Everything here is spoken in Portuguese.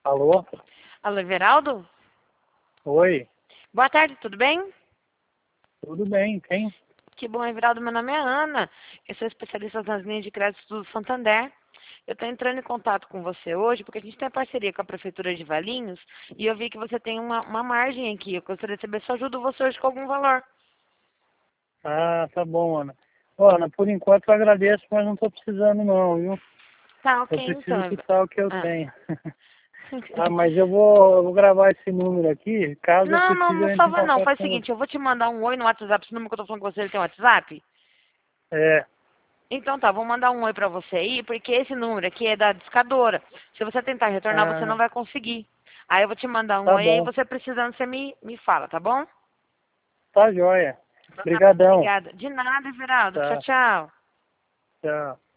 Alô? Alô, Everaldo? Oi, Boa tarde, tudo bem? tudo bem? Quem? Que bom, Everaldo. Meu nome é Ana. Eu sou especialista nas linhas de crédito do Santander. Eu estou entrando em contato com você hoje porque a gente tem parceria com a Prefeitura de Valinhos e eu vi que você tem uma margem aqui. Eu gostaria de saber se eu ajudo você hoje com algum valor. Ah, tá bom, Ana. Ó, Ana, por enquanto eu agradeço, mas não estou precisando não, viu? Tá, Eu ok, preciso então. quitar o que eu Ah. tenho. Ah, mas eu vou gravar esse número aqui, caso eu precise Não, eu por entre em favor, não. contato Faz o com seguinte, você. eu vou te mandar um oi no WhatsApp. Esse número que eu tô falando com você, ele tem WhatsApp? É, Então tá, vou mandar um oi pra você aí, porque esse número aqui é da discadora. Se você tentar retornar, você não ah, vai conseguir. Aí eu vou te mandar um tá oi aí, bom, você precisando, você me fala, tá bom? tá joia. Então tá bom, Obrigadão. obrigada. De nada, Everaldo. Tchau, Tá, tchau. tchau.